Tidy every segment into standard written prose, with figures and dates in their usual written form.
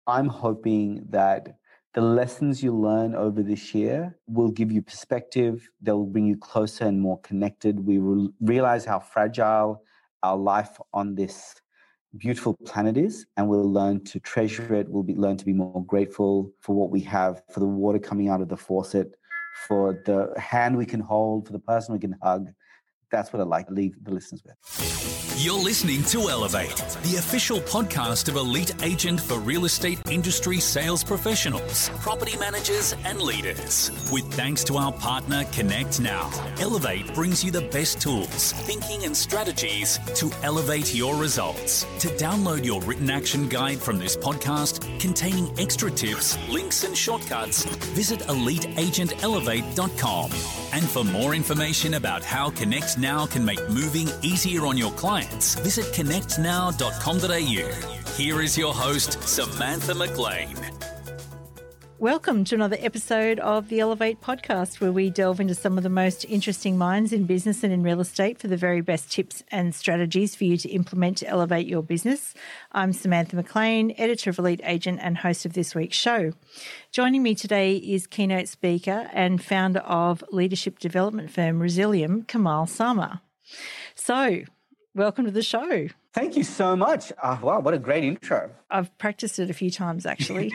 I'm hoping that the lessons you learn over this year will give you perspective. They'll bring you closer and more connected. We will realize how fragile our life on this beautiful planet is, and we'll learn to treasure it. We'll learn to be more grateful for what we have, for the water coming out of the faucet, for the hand we can hold, for the person we can hug. That's what I'd like to leave the listeners with. You're listening to Elevate, the official podcast of Elite Agent for real estate industry sales professionals, property managers, and leaders. With thanks to our partner, Connect Now, Elevate brings you the best tools, thinking, and strategies to elevate your results. To download your written action guide from this podcast, containing extra tips, links, and shortcuts, visit EliteAgentElevate.com. And for more information about how Connect Now can make moving easier on your clients, visit connectnow.com.au. Here is your host, Samantha McLean. Welcome to another episode of the Elevate podcast, where we delve into some of the most interesting minds in business and in real estate for the very best tips and strategies for you to implement to elevate your business. I'm Samantha McLean, editor of Elite Agent and host of this week's show. Joining me today is keynote speaker and founder of leadership development firm Resilium, Kamal Sama. So, welcome to the show. Thank you so much. Wow, what a great intro. I've practiced it a few times, actually.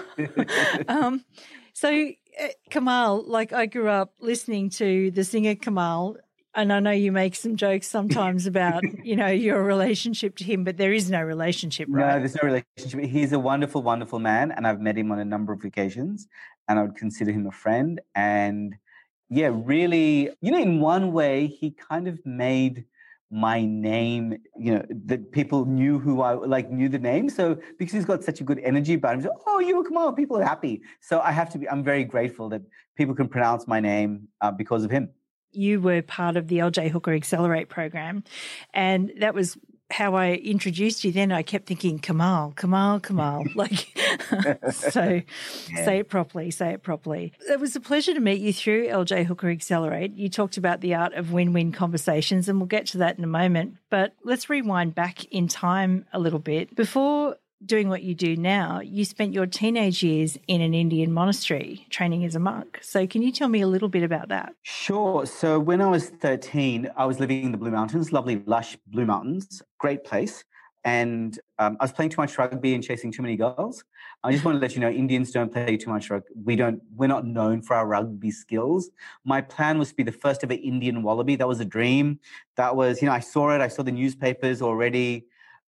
Kamal, like I grew up listening to the singer Kamal, and I know you make some jokes sometimes about, your relationship to him, but there is no relationship, right? No, there's no relationship. He's a wonderful, wonderful man, and I've met him on a number of occasions, and I would consider him a friend. And yeah, really, in one way, he kind of made my name, that people knew knew the name. So because he's got such a good energy about him, so, you're Kamal, people are happy. So I'm very grateful that people can pronounce my name because of him. You were part of the LJ Hooker Accelerate program, and that was how I introduced you. Then I kept thinking, Kamal, like, Say it properly. It was a pleasure to meet you through LJ Hooker Accelerate. You talked about the art of win-win conversations, and we'll get to that in a moment. But let's rewind back in time a little bit. Before doing what you do now, you spent your teenage years in an Indian monastery training as a monk. So can you tell me a little bit about that? Sure. So when I was 13, I was living in the Blue Mountains, lovely, lush Blue Mountains, great place. And I was playing too much rugby and chasing too many girls. I just want to let you know, Indians don't play too much rugby. We're not known for our rugby skills. My plan was to be the first ever Indian wallaby. That was a dream. That was, I saw it. I saw the newspapers already.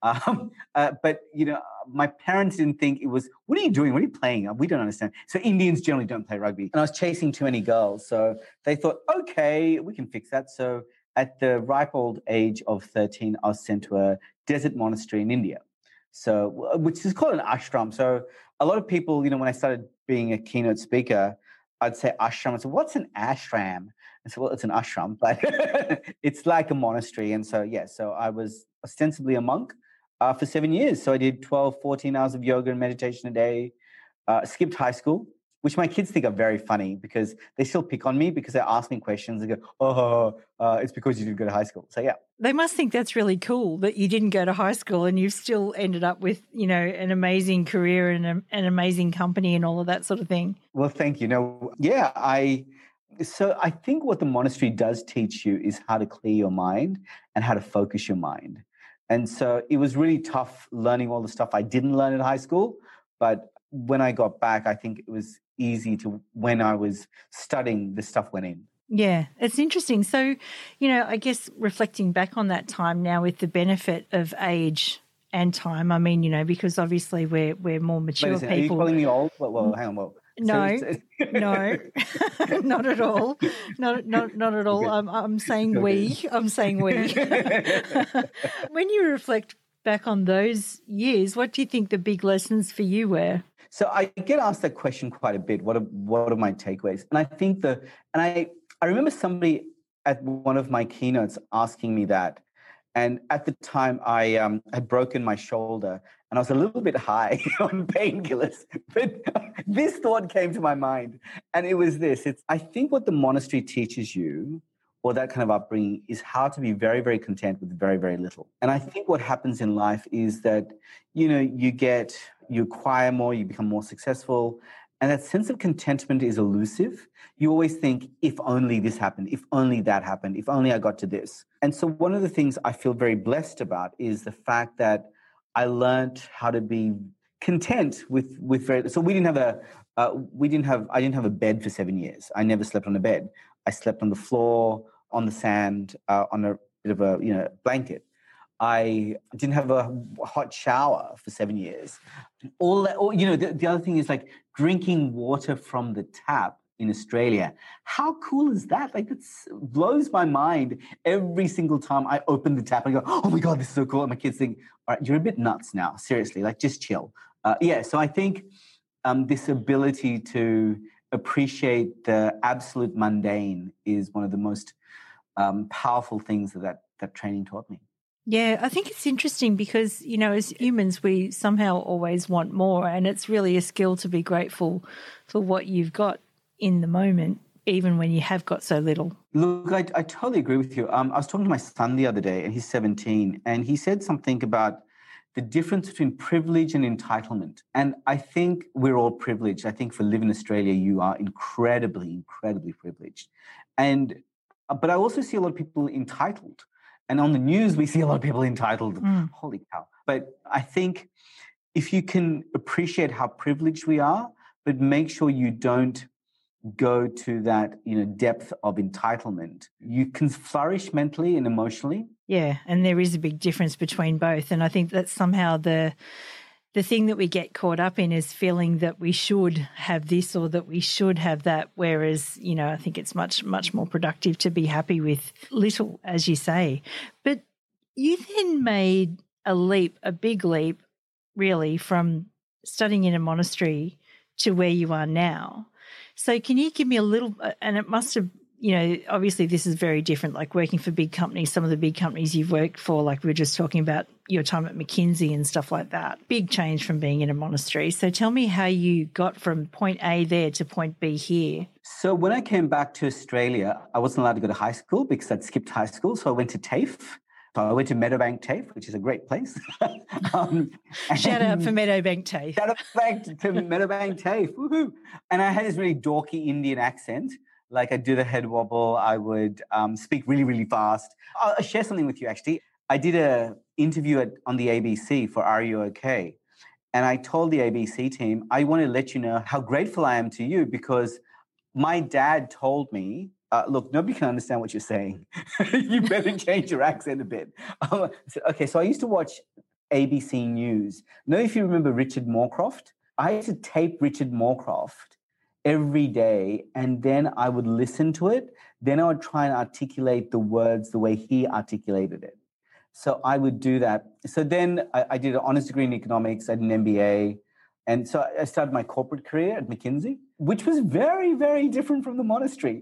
But my parents didn't think it was, what are you doing? What are you playing? We don't understand. So Indians generally don't play rugby. And I was chasing too many girls. So they thought, okay, we can fix that. So at the ripe old age of 13, I was sent to a desert monastery in India. So, which is called an ashram. So a lot of people, when I started being a keynote speaker, I'd say ashram. I said, what's an ashram? I said, well, it's an ashram, but it's like a monastery. And so, so I was ostensibly a monk for 7 years. So I did 12, 14 hours of yoga and meditation a day, skipped high school, which my kids think are very funny because they still pick on me because they ask me questions and go, it's because you didn't go to high school. So, yeah. They must think that's really cool that you didn't go to high school and you've still ended up with, an amazing career and an amazing company and all of that sort of thing. Well, thank you. So I think what the monastery does teach you is how to clear your mind and how to focus your mind. And so it was really tough learning all the stuff I didn't learn in high school. But when I got back, I think it was easy to, when I was studying, the stuff went in. Yeah, it's interesting. So, I guess reflecting back on that time now with the benefit of age and time, I mean, because obviously we're more mature people. Are you calling me old? Well, hang on. No, no, not at all. Not at all. I'm saying we. I'm saying we. When you reflect back on those years, what do you think the big lessons for you were? So I get asked that question quite a bit. What are my takeaways? And I think I remember somebody at one of my keynotes asking me that. And at the time, I had broken my shoulder and I was a little bit high on painkillers. But this thought came to my mind. And it was this. I think what the monastery teaches you, or that kind of upbringing, is how to be very, very content with very, very little. And I think what happens in life is that, you you acquire more, you become more successful. And that sense of contentment is elusive. You always think, if only this happened, if only that happened, if only I got to this. And so one of the things I feel very blessed about is the fact that I learned how to be content with very. So I didn't have a bed for 7 years. I never slept on a bed. I slept on the floor, on the sand, on a bit of a blanket. I didn't have a hot shower for 7 years. All that, the other thing is like drinking water from the tap in Australia. How cool is that? Like, it blows my mind every single time I open the tap and I go, oh my God, this is so cool. And my kids think, all right, you're a bit nuts now. Seriously, like, just chill. So I think this ability to appreciate the absolute mundane is one of the most powerful things that training taught me. Yeah, I think it's interesting because, as humans, we somehow always want more, and it's really a skill to be grateful for what you've got in the moment, even when you have got so little. Look, I totally agree with you. I was talking to my son the other day, and he's 17, and he said something about the difference between privilege and entitlement. And I think we're all privileged. I think for living in Australia, you are incredibly, incredibly privileged. But I also see a lot of people entitled. And on the news, we see a lot of people entitled. Holy cow. But I think if you can appreciate how privileged we are, but make sure you don't go to that, depth of entitlement, you can flourish mentally and emotionally. Yeah, and there is a big difference between both. And I think that somehow the thing that we get caught up in is feeling that we should have this or that we should have that, whereas, I think it's much, much more productive to be happy with little, as you say. But you then made a big leap, really, from studying in a monastery to where you are now. So can you give me a little, and it must have, obviously this is very different, like working for big companies, some of the big companies you've worked for, like we were just talking about your time at McKinsey and stuff like that. Big change from being in a monastery. So tell me how you got from point A there to point B here. So when I came back to Australia, I wasn't allowed to go to high school because I'd skipped high school. So I went to TAFE. So I went to Meadowbank TAFE, which is a great place. Shout out for Meadowbank TAFE. Shout out to Meadowbank TAFE. Woohoo. And I had this really dorky Indian accent. Like, I'd do the head wobble. I would speak really, really fast. I'll share something with you, actually. I did an interview on the ABC for Are You OK? And I told the ABC team, I want to let you know how grateful I am to you because my dad told me, look, nobody can understand what you're saying. You better change your accent a bit. So I used to watch ABC News. Know if you remember Richard Moorcroft? I used to tape Richard Moorcroft every day, and then I would listen to it. Then I would try and articulate the words the way he articulated it. So I would do that. So then I did an honors degree in economics. I did an MBA. And so I started my corporate career at McKinsey, which was very, very different from the monastery.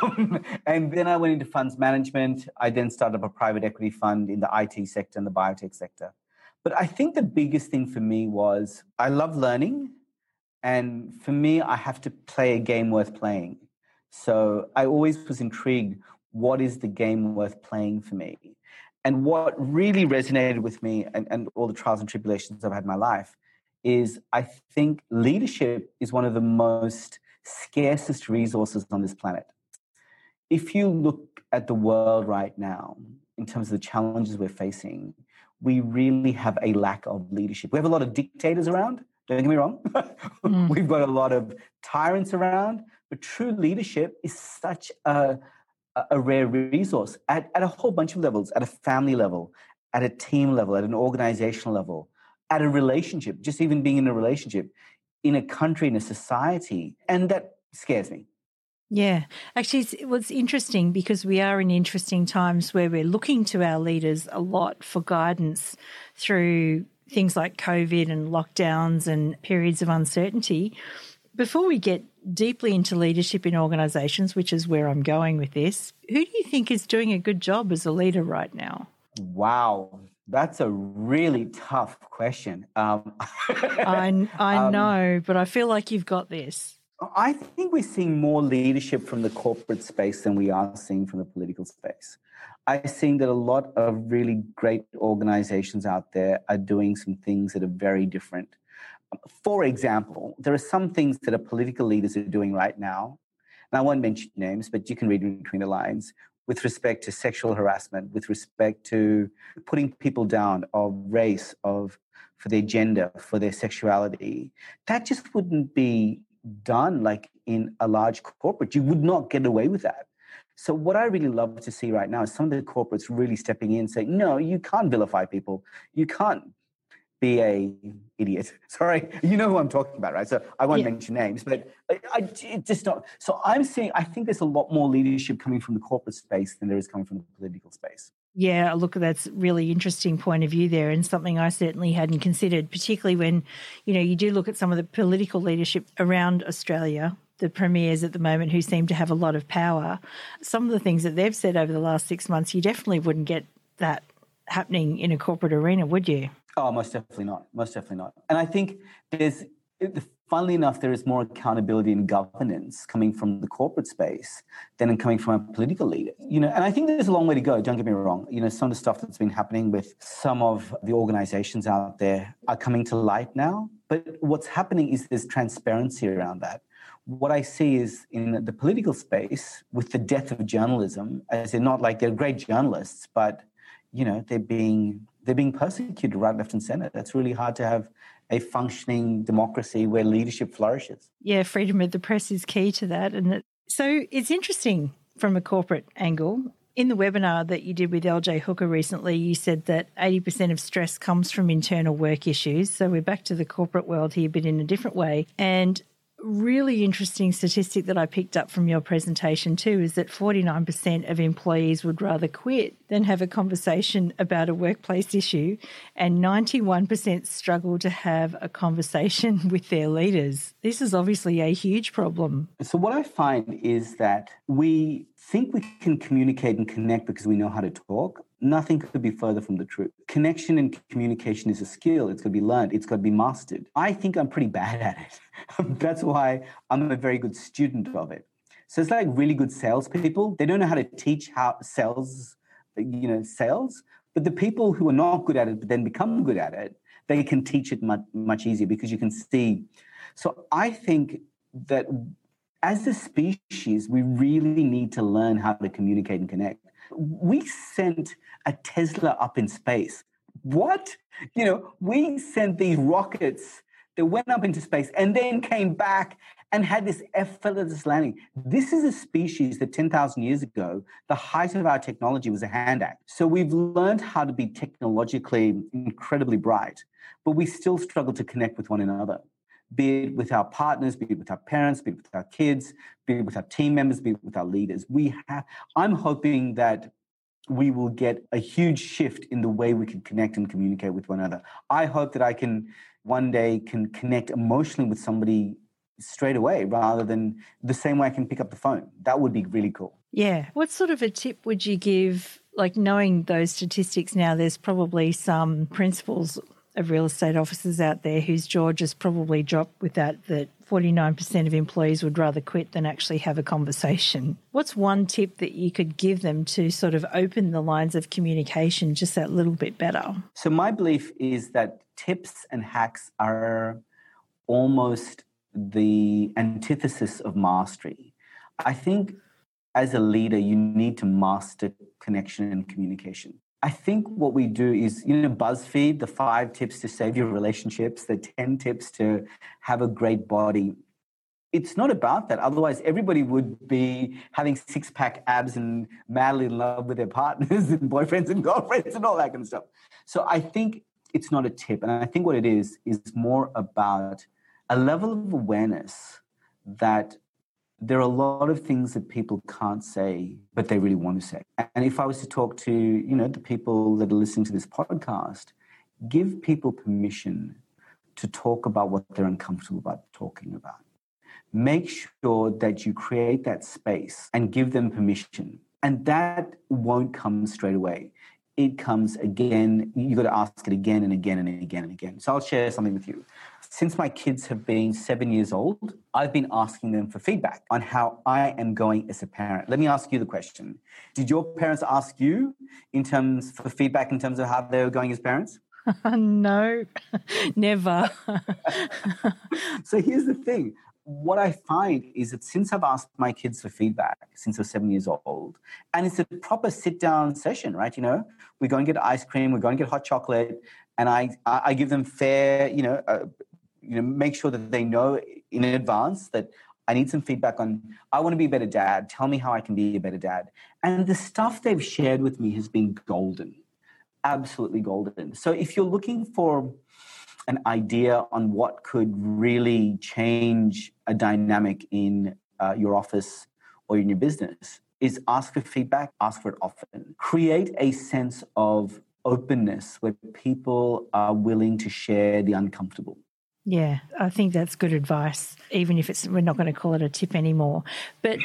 And then I went into funds management. I then started up a private equity fund in the IT sector and the biotech sector. But I think the biggest thing for me was I love learning. And for me, I have to play a game worth playing. So I always was intrigued, what is the game worth playing for me? And what really resonated with me and all the trials and tribulations I've had in my life is I think leadership is one of the most scarcest resources on this planet. If you look at the world right now, in terms of the challenges we're facing, we really have a lack of leadership. We have a lot of dictators around, don't get me wrong. We've got a lot of tyrants around, but true leadership is such a rare resource at a whole bunch of levels, at a family level, at a team level, at an organizational level, at a relationship, just even being in a relationship, in a country, in a society. And that scares me. Yeah. Actually, it's interesting because we are in interesting times where we're looking to our leaders a lot for guidance through things like COVID and lockdowns and periods of uncertainty. Before we get deeply into leadership in organisations, which is where I'm going with this, who do you think is doing a good job as a leader right now? Wow. That's a really tough question. I know, but I feel like you've got this. I think we're seeing more leadership from the corporate space than we are seeing from the political space. I'm seeing that a lot of really great organizations out there are doing some things that are very different. For example, there are some things that our political leaders are doing right now, and I won't mention names, but you can read between the lines, with respect to sexual harassment, with respect to putting people down of race, for their gender, for their sexuality. That just wouldn't be done like in a large corporate. You would not get away with that. So what I really love to see right now is some of the corporates really stepping in saying, no, you can't vilify people. You can't be a idiot. Sorry, you know who I'm talking about, right? So I won't mention names, but I just not. So I'm saying I think there's a lot more leadership coming from the corporate space than there is coming from the political space. Yeah, look, that's a really interesting point of view there, and something I certainly hadn't considered, particularly when, you do look at some of the political leadership around Australia, the premiers at the moment who seem to have a lot of power. Some of the things that they've said over the last 6 months, you definitely wouldn't get that happening in a corporate arena, would you? Oh, most definitely not. Most definitely not. And I think funnily enough, there is more accountability and governance coming from the corporate space than coming from a political leader. And I think there's a long way to go. Don't get me wrong. Some of the stuff that's been happening with some of the organizations out there are coming to light now. But what's happening is there's transparency around that. What I see is in the political space, with the death of journalism, as in not like they're great journalists, but they're being persecuted right, left, and center. That's really hard to have a functioning democracy where leadership flourishes. Yeah, freedom of the press is key to that. So it's interesting from a corporate angle. In the webinar that you did with LJ Hooker recently, you said that 80% of stress comes from internal work issues. So we're back to the corporate world here, but in a different way. And really interesting statistic that I picked up from your presentation too is that 49% of employees would rather quit than have a conversation about a workplace issue, and 91% struggle to have a conversation with their leaders. This is obviously a huge problem. So what I find is that we think we can communicate and connect because we know how to talk. Nothing could be further from the truth. Connection and communication is a skill. It's got to be learned. It's got to be mastered. I think I'm pretty bad at it. That's why I'm a very good student of it. So it's like really good salespeople. They don't know how to teach how sales, but the people who are not good at it but then become good at it, they can teach it much, much easier because you can see. So I think that as a species, we really need to learn how to communicate and connect. We sent a Tesla up in space. What? We sent these rockets that went up into space and then came back and had this effortless landing. This is a species that 10,000 years ago, the height of our technology was a hand axe. So we've learned how to be technologically incredibly bright, but we still struggle to connect with one another, be it with our partners, be it with our parents, be it with our kids, be it with our team members, be it with our leaders. I'm hoping that we will get a huge shift in the way we can connect and communicate with one another. I hope that I can one day connect emotionally with somebody straight away rather than the same way I can pick up the phone. That would be really cool. Yeah. What sort of a tip would you give, like knowing those statistics now, there's probably some principals of real estate officers out there whose jaw just probably dropped with that 49% of employees would rather quit than actually have a conversation. What's one tip that you could give them to sort of open the lines of communication just that little bit better? So my belief is that tips and hacks are almost the antithesis of mastery. I think as a leader, you need to master connection and communication. I think what we do is, BuzzFeed, the 5 tips to save your relationships, the 10 tips to have a great body. It's not about that. Otherwise, everybody would be having 6-pack abs and madly in love with their partners and boyfriends and girlfriends and all that kind of stuff. So I think it's not a tip. And I think what it is more about a level of awareness that there are a lot of things that people can't say, but they really want to say. And if I was to talk to, the people that are listening to this podcast, give people permission to talk about what they're uncomfortable about talking about. Make sure that you create that space and give them permission. And that won't come straight away. It comes again. You got to ask it again and again and again and again. So I'll share something with you. Since my kids have been 7 years old, I've been asking them for feedback on how I am going as a parent. Let me ask you the question. Did your parents ask you for feedback in terms of how they were going as parents? No, never. So here's the thing. What I find is that since I've asked my kids for feedback since they're 7 years old, and it's a proper sit-down session, right? We go and get ice cream, we go and get hot chocolate, and I give them fair, make sure that they know in advance that I need some feedback on, I want to be a better dad. Tell me how I can be a better dad. And the stuff they've shared with me has been golden, absolutely golden. So if you're looking for an idea on what could really change a dynamic in your office or in your business, is ask for feedback, ask for it often. Create a sense of openness where people are willing to share the uncomfortable. Yeah, I think that's good advice, even if we're not going to call it a tip anymore. But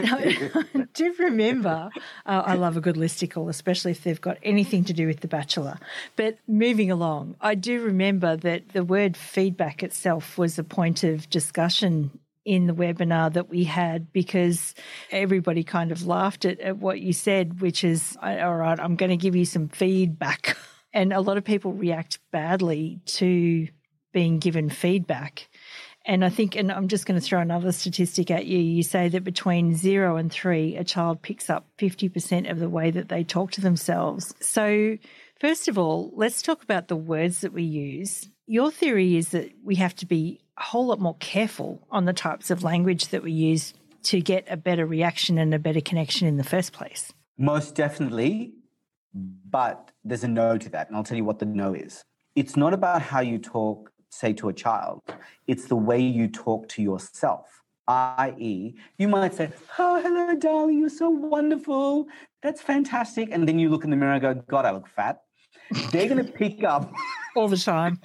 I do remember, I love a good listicle, especially if they've got anything to do with The Bachelor. But moving along, I do remember that the word feedback itself was a point of discussion in the webinar that we had, because everybody kind of laughed at what you said, which is, all right, I'm going to give you some feedback. And a lot of people react badly to being given feedback. And I think, and I'm just going to throw another statistic at you, you say that between 0 and 3, a child picks up 50% of the way that they talk to themselves. So first of all, let's talk about the words that we use. Your theory is that we have to be a whole lot more careful on the types of language that we use to get a better reaction and a better connection in the first place. Most definitely, but there's a no to that, and I'll tell you what the no is. It's not about how you talk, say, to a child. It's the way you talk to yourself, i.e., you might say, oh, hello, darling, you're so wonderful. That's fantastic. And then you look in the mirror and go, God, I look fat. They're going to pick up... all the time.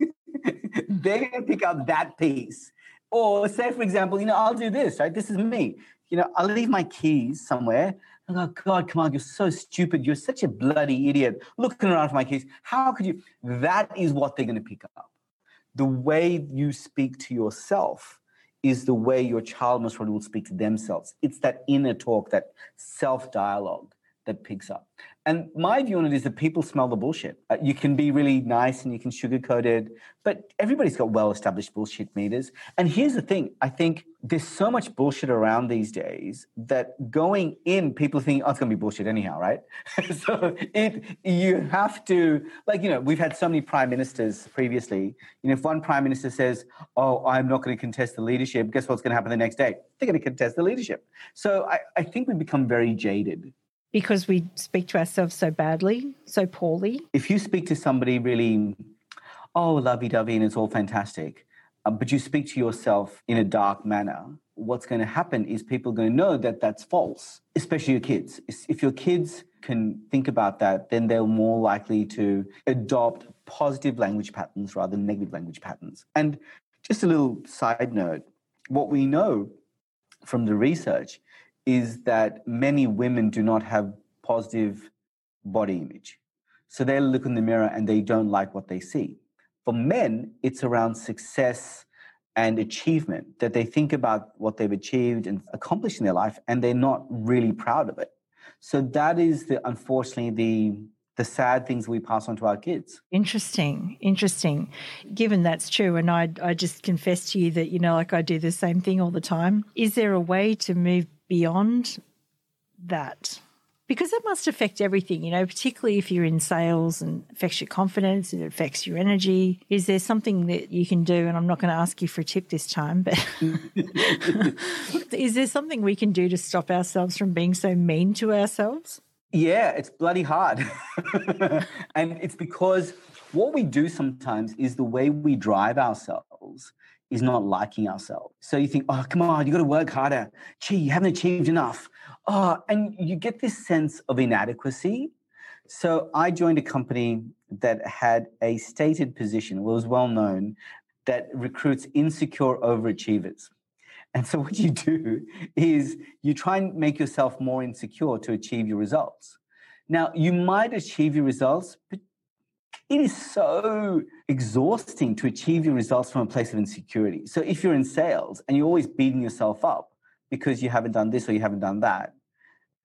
They're going to pick up that piece. Or say, for example, I'll do this, right? This is me. I'll leave my keys somewhere. I go, God, come on, you're so stupid. You're such a bloody idiot. Looking around for my keys. How could you? That is what they're going to pick up. The way you speak to yourself is the way your child most probably will speak to themselves. It's that inner talk, that self-dialogue that picks up. And my view on it is that people smell the bullshit. You can be really nice and you can sugarcoat it, but everybody's got well-established bullshit meters. And here's the thing. I think there's so much bullshit around these days that going in, people think, oh, it's going to be bullshit anyhow, right? So you have to, we've had so many prime ministers previously. If one prime minister says, oh, I'm not going to contest the leadership, guess what's going to happen the next day? They're going to contest the leadership. So I think we've become very jaded. Because we speak to ourselves so badly, so poorly. If you speak to somebody really, oh, lovey-dovey and it's all fantastic, but you speak to yourself in a dark manner, what's going to happen is people are going to know that that's false, especially your kids. If your kids can think about that, then they're more likely to adopt positive language patterns rather than negative language patterns. And just a little side note, what we know from the research is that many women do not have positive body image. So they look in the mirror and they don't like what they see. For men, it's around success and achievement, that they think about what they've achieved and accomplished in their life, and they're not really proud of it. So that is, unfortunately, the sad things we pass on to our kids. Interesting. Given that's true, and I just confess to you that, I do the same thing all the time. Is there a way to move beyond that? Because it must affect everything, particularly if you're in sales, and affects your confidence, it affects your energy. Is there something that you can do? And I'm not going to ask you for a tip this time, but is there something we can do to stop ourselves from being so mean to ourselves? Yeah, it's bloody hard. And it's because what we do sometimes is the way we drive ourselves is not liking ourselves. So you think, oh, come on, you got to work harder. Gee, you haven't achieved enough. Oh, and you get this sense of inadequacy. So I joined a company that had a stated position, was well known, that recruits insecure overachievers. And so what you do is you try and make yourself more insecure to achieve your results. Now, you might achieve your results, but it is so exhausting to achieve your results from a place of insecurity. So if you're in sales and you're always beating yourself up because you haven't done this or you haven't done that,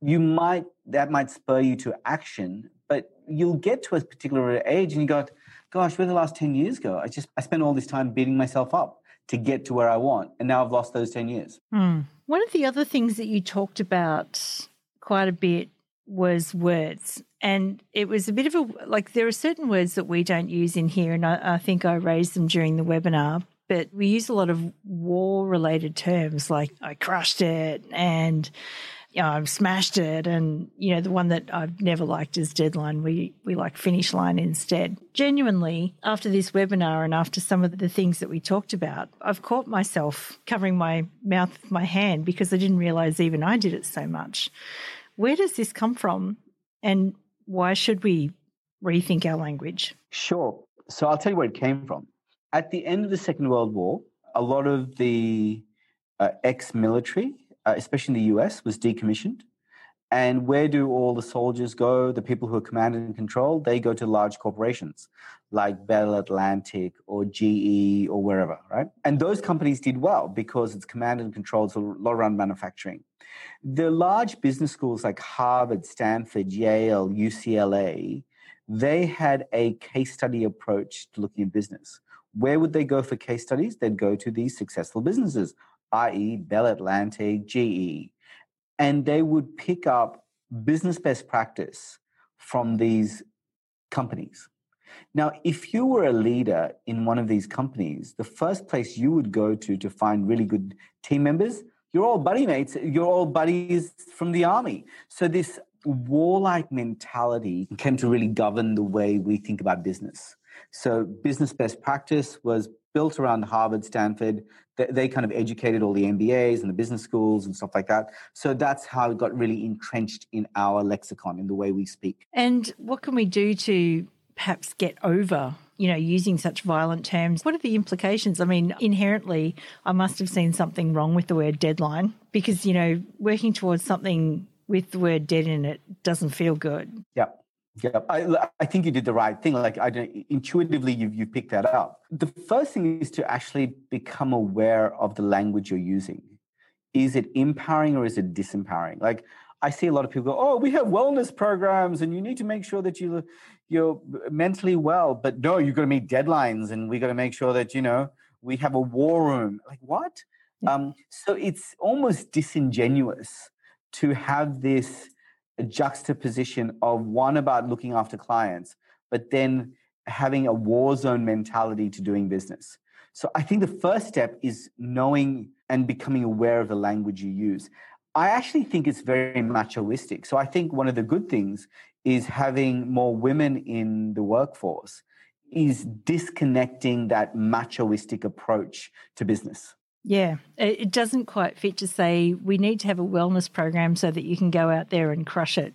that might spur you to action, but you'll get to a particular age and you go, gosh, where did the last 10 years go? I spent all this time beating myself up to get to where I want. And now I've lost those 10 years. One of the other things that you talked about quite a bit was words. And it was a bit of there are certain words that we don't use in here. And I think I raised them during the webinar, but we use a lot of war-related terms like I crushed it and I've smashed it. And, the one that I've never liked is deadline. We like finish line instead. Genuinely, after this webinar and after some of the things that we talked about, I've caught myself covering my mouth with my hand because I didn't realize even I did it so much. Where does this come from? And why should we rethink our language? Sure. So I'll tell you where it came from. At the end of the Second World War, a lot of the ex-military, especially in the US, was decommissioned. And where do all the soldiers go? The people who are command and control, they go to large corporations like Bell Atlantic or GE or wherever, right? And those companies did well because it's command and control, it's a lot around manufacturing. The large business schools like Harvard, Stanford, Yale, UCLA, they had a case study approach to looking at business. Where would they go for case studies? They'd go to these successful businesses, i.e. Bell Atlantic, GE, and they would pick up business best practice from these companies. Now, if you were a leader in one of these companies, the first place you would go to find really good team members, you're all buddy mates, you're all buddies from the army. So this warlike mentality came to really govern the way we think about business. So business best practice was built around Harvard, Stanford. They kind of educated all the MBAs and the business schools and stuff like that. So that's how it got really entrenched in our lexicon, in the way we speak. And what can we do to perhaps get over, using such violent terms? What are the implications? I mean, inherently, I must have seen something wrong with the word deadline because, working towards something with the word dead in it doesn't feel good. Yeah. I think you did the right thing. Intuitively, you've picked that up. The first thing is to actually become aware of the language you're using. Is it empowering or is it disempowering? I see a lot of people go, oh, we have wellness programs and you need to make sure that you're mentally well. But no, you've got to meet deadlines and we got to make sure that, we have a war room. What? Yeah. So it's almost disingenuous to have this juxtaposition of one about looking after clients, but then having a war zone mentality to doing business. So I think the first step is knowing and becoming aware of the language you use. I actually think it's very machoistic. So I think one of the good things is having more women in the workforce is disconnecting that machoistic approach to business. Yeah, it doesn't quite fit to say we need to have a wellness program so that you can go out there and crush it.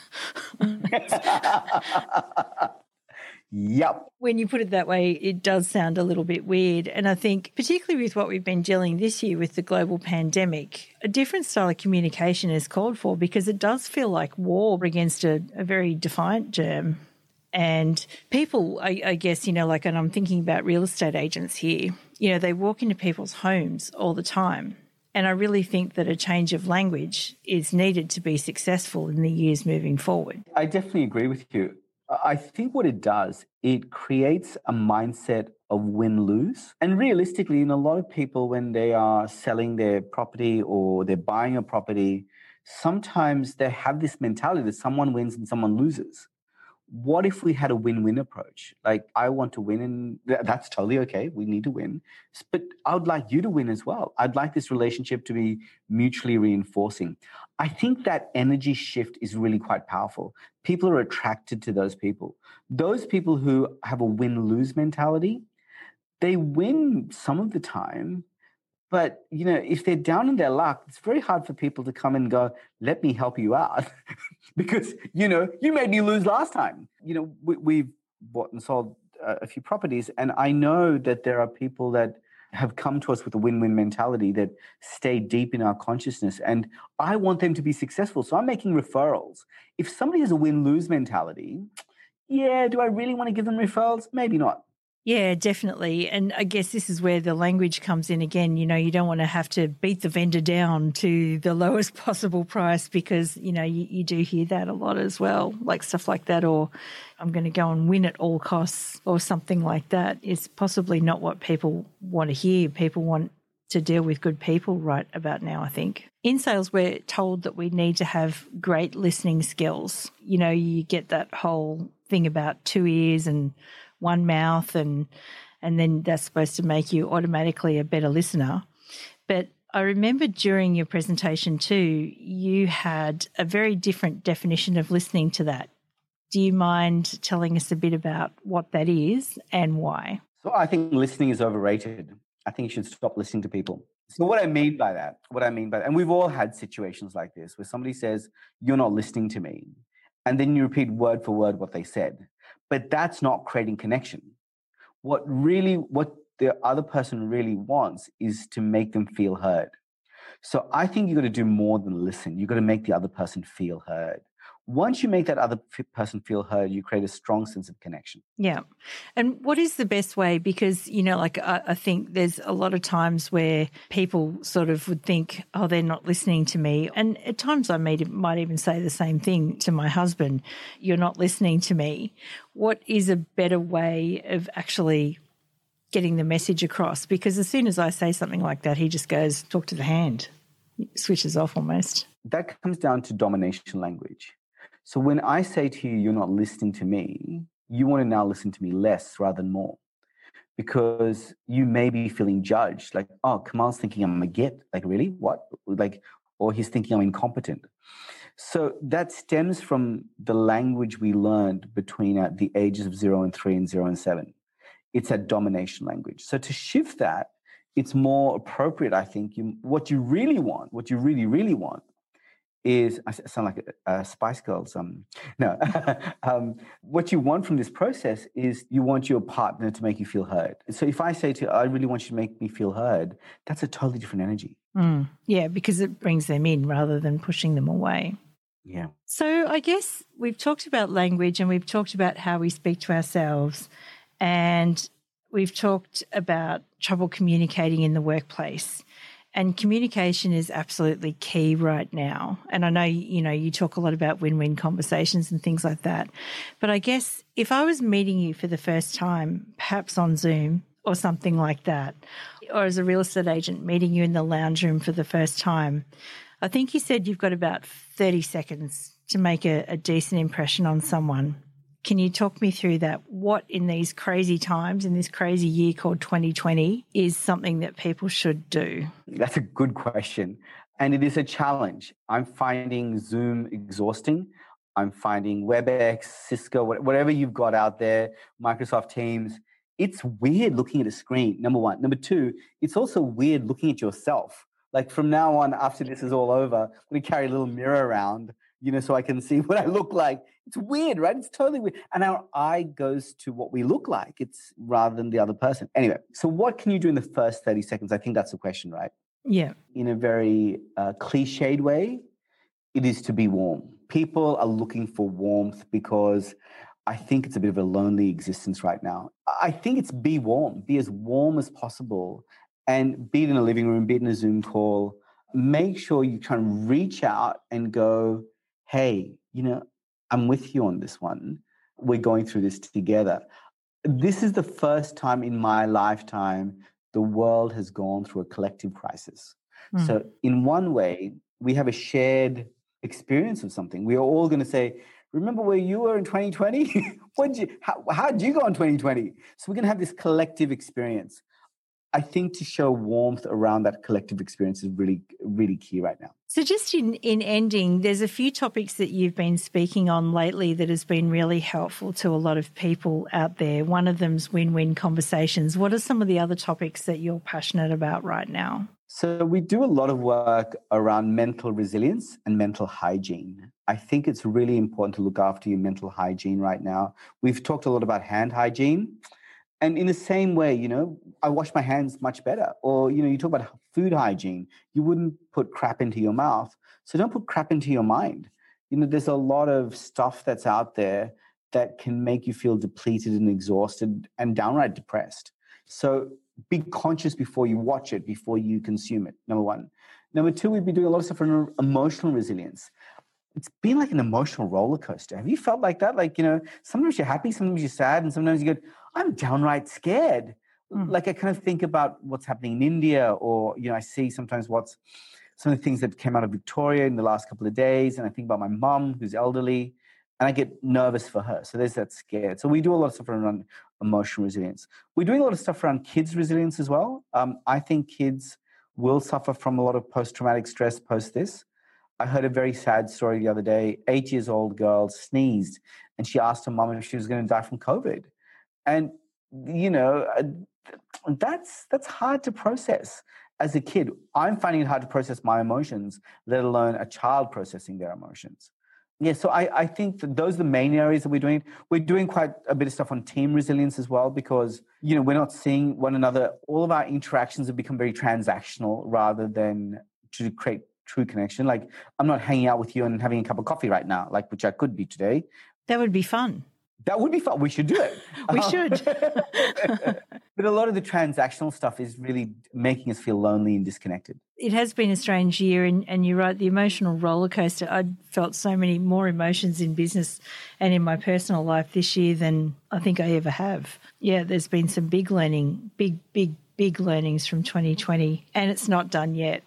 Yep. When you put it that way, it does sound a little bit weird. And I think particularly with what we've been dealing this year with the global pandemic, a different style of communication is called for because it does feel like war against a very defiant germ. And people, I guess, and I'm thinking about real estate agents here, they walk into people's homes all the time. And I really think that a change of language is needed to be successful in the years moving forward. I definitely agree with you. I think what it does, it creates a mindset of win-lose. And realistically, a lot of people, when they are selling their property or they're buying a property, sometimes they have this mentality that someone wins and someone loses. What if we had a win-win approach? I want to win, and that's totally okay. We need to win. But I would like you to win as well. I'd like this relationship to be mutually reinforcing. I think that energy shift is really quite powerful. People are attracted to those people. Those people who have a win-lose mentality, they win some of the time. But, if they're down in their luck, it's very hard for people to come and go, let me help you out because, you made me lose last time. We've bought and sold a few properties, and I know that there are people that have come to us with a win-win mentality that stay deep in our consciousness, and I want them to be successful. So I'm making referrals. If somebody has a win-lose mentality, do I really want to give them referrals? Maybe not. Yeah, definitely. And I guess this is where the language comes in again. You don't want to have to beat the vendor down to the lowest possible price because, you do hear that a lot as well, like stuff like that, or I'm going to go and win at all costs or something like that is possibly not what people want to hear. People want to deal with good people right about now, I think. In sales, we're told that we need to have great listening skills. You get that whole thing about 2 ears and 1 mouth, and then that's supposed to make you automatically a better listener. But I remember during your presentation too, you had a very different definition of listening to that. Do you mind telling us a bit about what that is and why? So I think listening is overrated. I think you should stop listening to people. So what I mean by that, and we've all had situations like this where somebody says, "You're not listening to me." And then you repeat word for word what they said. But that's not creating connection. What the other person really wants is to make them feel heard. So I think you've got to do more than listen. You've got to make the other person feel heard. Once you make that other person feel heard, you create a strong sense of connection. Yeah. And what is the best way? Because, I think there's a lot of times where people sort of would think, oh, they're not listening to me. And at times I might even say the same thing to my husband, you're not listening to me. What is a better way of actually getting the message across? Because as soon as I say something like that, he just goes, talk to the hand, switches off almost. That comes down to domination language. So when I say to you, you're not listening to me, you want to now listen to me less rather than more. Because you may be feeling judged, like, oh, Kamal's thinking I'm a git. Like, really? What? Or he's thinking I'm incompetent. So that stems from the language we learned between the ages of 0 and 3 and 0 and 7. It's a domination language. So to shift that, it's more appropriate, I think. What you really want, what you really, really want, is, I sound like Spice Girls. What you want from this process is you want your partner to make you feel heard. So if I say to you, I really want you to make me feel heard, that's a totally different energy. Yeah, because it brings them in rather than pushing them away. Yeah. So I guess we've talked about language and we've talked about how we speak to ourselves, and we've talked about trouble communicating in the workplace. And communication is absolutely key right now. And I know, you talk a lot about win-win conversations and things like that. But I guess if I was meeting you for the first time, perhaps on Zoom or something like that, or as a real estate agent meeting you in the lounge room for the first time, I think you said you've got about 30 seconds to make a decent impression on someone. Can you talk me through that? What in these crazy times, in this crazy year called 2020, is something that people should do? That's a good question. And it is a challenge. I'm finding Zoom exhausting. I'm finding WebEx, Cisco, whatever you've got out there, Microsoft Teams. It's weird looking at a screen, number one. Number two, it's also weird looking at yourself. Like from now on, after this is all over, I'm going to carry a little mirror around, so I can see what I look like. It's weird, right? It's totally weird. And our eye goes to what we look like. It's rather than the other person. Anyway, so what can you do in the first 30 seconds? I think that's the question, right? Yeah. In a very cliched way, it is to be warm. People are looking for warmth because I think it's a bit of a lonely existence right now. I think it's be warm, be as warm as possible, and be it in a living room, be it in a Zoom call. Make sure you try and reach out and go, hey, I'm with you on this one. We're going through this together. This is the first time in my lifetime the world has gone through a collective crisis. So in one way, we have a shared experience of something. We are all going to say, remember where you were in 2020? How did you go in 2020? So we're going to have this collective experience. I think to show warmth around that collective experience is really, really key right now. So just in ending, there's a few topics that you've been speaking on lately that has been really helpful to a lot of people out there. One of them's win-win conversations. What are some of the other topics that you're passionate about right now? So we do a lot of work around mental resilience and mental hygiene. I think it's really important to look after your mental hygiene right now. We've talked a lot about hand hygiene. And in the same way, I wash my hands much better. Or, you talk about food hygiene. You wouldn't put crap into your mouth. So don't put crap into your mind. There's a lot of stuff that's out there that can make you feel depleted and exhausted and downright depressed. So be conscious before you watch it, before you consume it, number one. Number two, we've been doing a lot of stuff on emotional resilience. It's been like an emotional roller coaster. Have you felt like that? Like, sometimes you're happy, sometimes you're sad, and sometimes you go, I'm downright scared. Like I kind of think about what's happening in India, or, I see sometimes some of the things that came out of Victoria in the last couple of days, and I think about my mum who's elderly, and I get nervous for her. So there's that scared. So we do a lot of stuff around emotional resilience. We're doing a lot of stuff around kids' resilience as well. I think kids will suffer from a lot of post-traumatic stress post this. I heard a very sad story the other day. 8-year-old girl sneezed, and she asked her mom if she was going to die from COVID. And, that's hard to process as a kid. I'm finding it hard to process my emotions, let alone a child processing their emotions. Yeah, so I think that those are the main areas that we're doing. We're doing quite a bit of stuff on team resilience as well, because, we're not seeing one another. All of our interactions have become very transactional rather than to create true connection. Like, I'm not hanging out with you and having a cup of coffee right now, like, which I could be today. That would be fun. That would be fun. We should do it. We should. But a lot of the transactional stuff is really making us feel lonely and disconnected. It has been a strange year, and you're right, the emotional roller coaster. I felt so many more emotions in business and in my personal life this year than I think I ever have. Yeah, there's been some big learning, big learnings from 2020, and it's not done yet.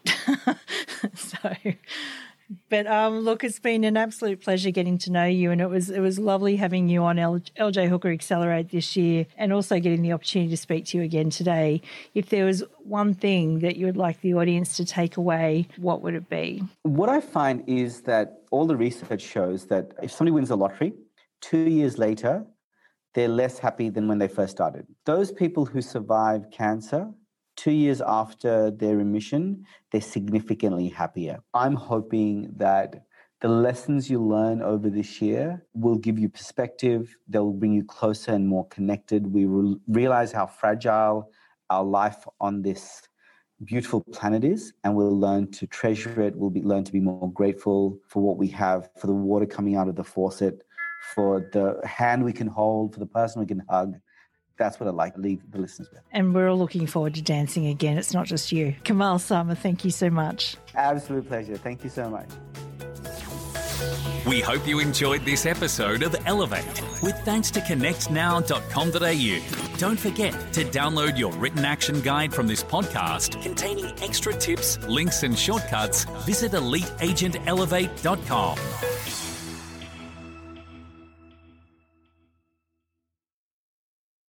But look, it's been an absolute pleasure getting to know you, and it was lovely having you on LJ Hooker Accelerate this year, and also getting the opportunity to speak to you again today. If there was one thing that you would like the audience to take away, what would it be? What I find is that all the research shows that if somebody wins the lottery, 2 years later, they're less happy than when they first started. Those people who survive cancer, 2 years after their remission, they're significantly happier. I'm hoping that the lessons you learn over this year will give you perspective. They'll bring you closer and more connected. We will realize how fragile our life on this beautiful planet is, and we'll learn to treasure it. We'll learn to be more grateful for what we have, for the water coming out of the faucet, for the hand we can hold, for the person we can hug. That's what I'd like to leave the listeners with. And we're all looking forward to dancing again. It's not just you. Kamal Sama, thank you so much. Absolute pleasure. Thank you so much. We hope you enjoyed this episode of Elevate with thanks to connectnow.com.au. Don't forget to download your written action guide from this podcast containing extra tips, links and shortcuts. Visit EliteAgentElevate.com.